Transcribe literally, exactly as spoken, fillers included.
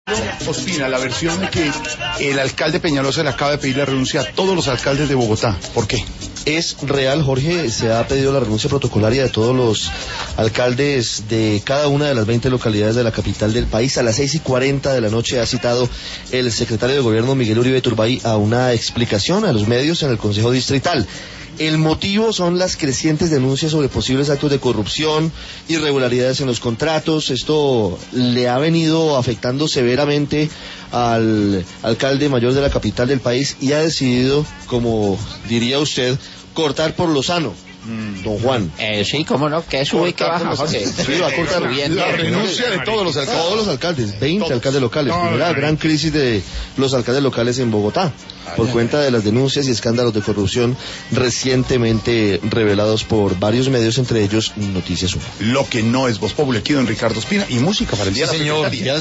Ospina, la versión de que el alcalde Peñalosa le acaba de pedir la renuncia a todos los alcaldes de Bogotá. ¿Por qué? Es real, Jorge, se ha pedido la renuncia protocolaria de todos los alcaldes de cada una de las veinte localidades de la capital del país. A las seis y cuarenta de la noche ha citado el secretario de Gobierno, Miguel Uribe Turbay, a una explicación a los medios en el Consejo Distrital. El motivo son las crecientes denuncias sobre posibles actos de corrupción, irregularidades en los contratos. Esto le ha venido afectando severamente al alcalde mayor de la capital del país y ha decidido, como diría usted, cortar por lo sano. Don Juan. Eh, sí, cómo no, que sube y que baja, Jorge. Sí, va a cortar la, la renuncia de todos los alcaldes. Todos los alcaldes, veinte todos. alcaldes locales. No, Primera no, gran crisis de los alcaldes locales en Bogotá, por cuenta de las denuncias y escándalos de corrupción recientemente revelados por varios medios, entre ellos Noticias uno. Lo que no es Voz Populi, aquí don Ricardo Ospina, y música para el día Sí, de la señor. secretaría.